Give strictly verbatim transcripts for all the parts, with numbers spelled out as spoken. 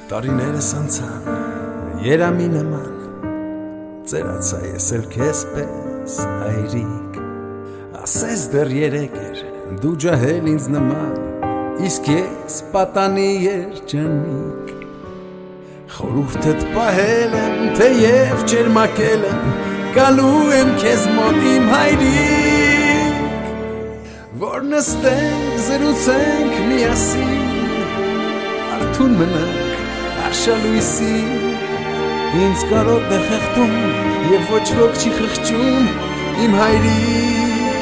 Տարիներս անցան, երամի նման, ծերացա ես էլ քեզ պես հայրիկ, ասես դեռ երեկ էր, դու ջահել ինձ նման, իսկ ես պատանի երջանիկ, խորհուրդդ պահել եմ, թեև ճերմակել եմ, գալու եմ քեզ մոտ իմ հայրիկ, որ նստենք, զրուցենք միասին, արթուն մնանք, արշալույսի, ինձ կարոտն է խեղդում և ոչ ոք չի խղճում իմ հայրիկ,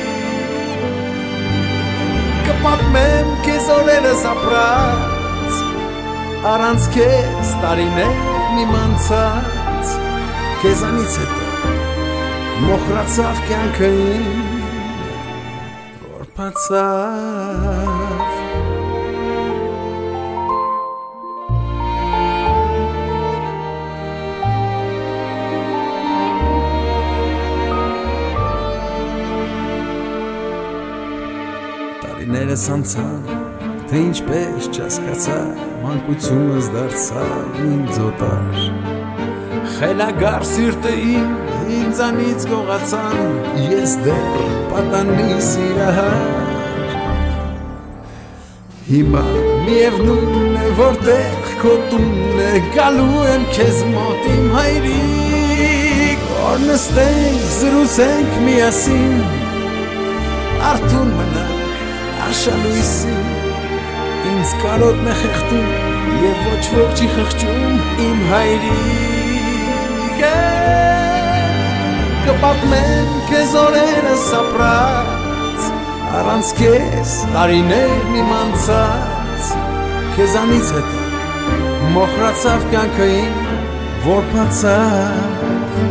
կպատմեմ քեզ օրերս ապրած, առանց քեզ տարիներ իմ անցած, քեզանից հետո մոխրացավ կյանքը իմ, որ փացավ Տարիներս անցան, թե ինչպես չհասկացա, մանկությունս դարձավ ինձ օտար, խելագար սիրտը իմ ինձանից գողացան, ես դեռ պատանի սիրահար, հիմա միևնույն է, որտեղ քո տունն է, գալու եմ քեզ մոտ իմ հայրիկ, որ նստենք, զրուցենք միասին, արթուն մնանք, արշալույսի, ինձ կարոտն է խեղդում և ոչ ոք չի խղճում իմ հայրիկ, կպատմեմ քեզ օրերս ապրած, առանց քեզ տարիներն իմ անցած, քեզանից հետո մոխրացավ կյանքը իմ, որ փացավ,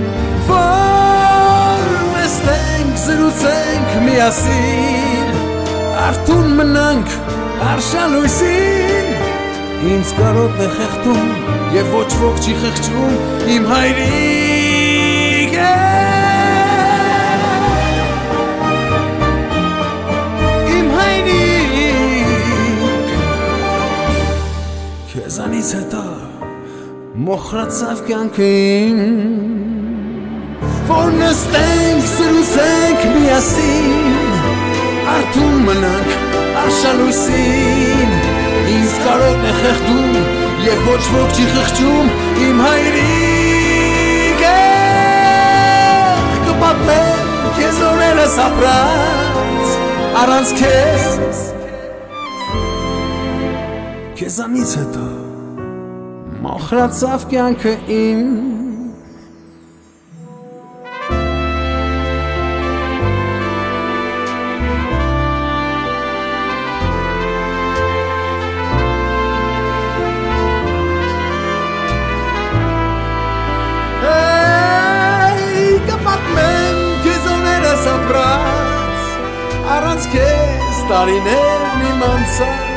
որ նստենք, զրուցենք միասին, արթուն մնանք, արշալույսին, ինձ կարոտն է խեղդում և ոչ ոք չի խղճում իմ հայրիկ, իմ հայրիկ, քեզանից հետո մոխրացավ կյանքը իմ, որ նստենք, զրուցենք միասին, արթուն մնանք, արշալույսին, ինձ կարոտն է խեղդում և ոչ ոք չի խղճում իմ հայրիկ, կպատմեմ քեզ օրերս ապրած, առանց քեզ, քեզանից հետո մոխրացավ կյանքը իմ, առանց քեզ տարիներն իմ անցած